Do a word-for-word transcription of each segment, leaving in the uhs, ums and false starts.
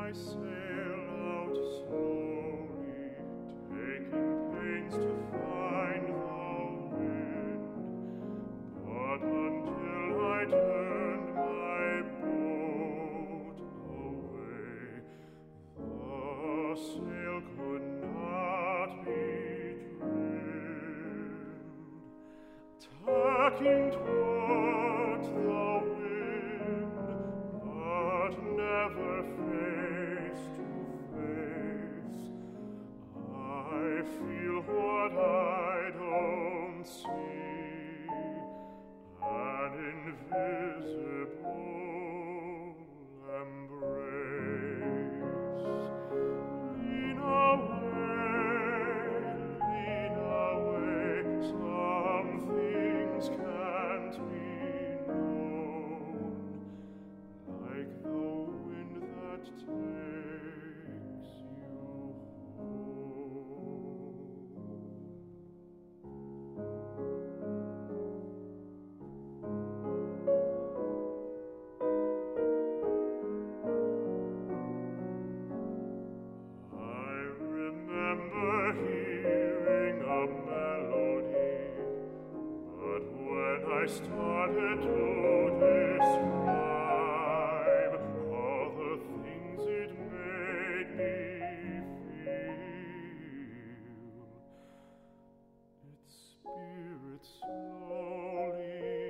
I sail out slowly, taking pains to find the wind. But until I turned my boat away, the sail could not be trimmed. Tacking toward the wind, but never face to face, I feel what I don't see, an invisible embrace. Lean away, lean away, some things can't be known, like the wind that takes you home. I remember hearing a melody, but when I started to describe all the things it made me feel, its spirit slowly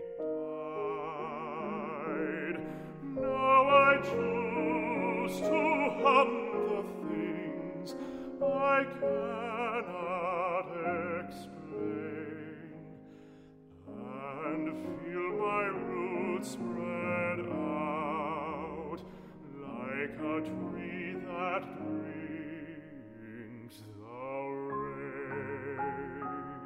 died. Now I choose to hum the things I cannot explain, and feel my roots spread out like a tree that brings the rain.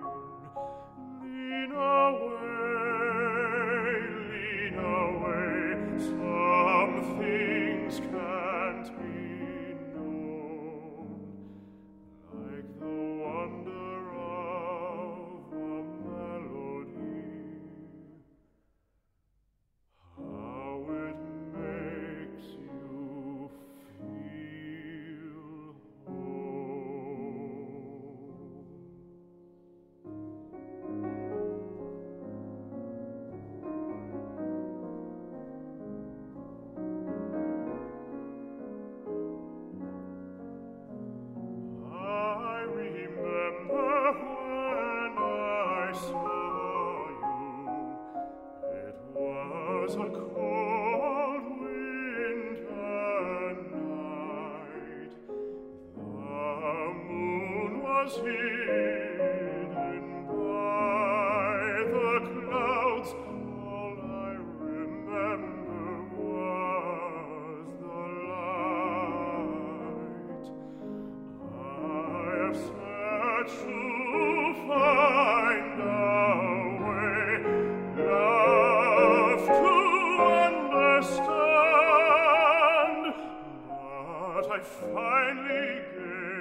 Lean away, lean away, some things can't be known, like the wonder of a melody, how it makes you feel whole. I remember when I saw you, it was a cold winter night. The moon was hidden by the clouds. All I remember was the light. I have searched to find a way, love to understand, but I finally gave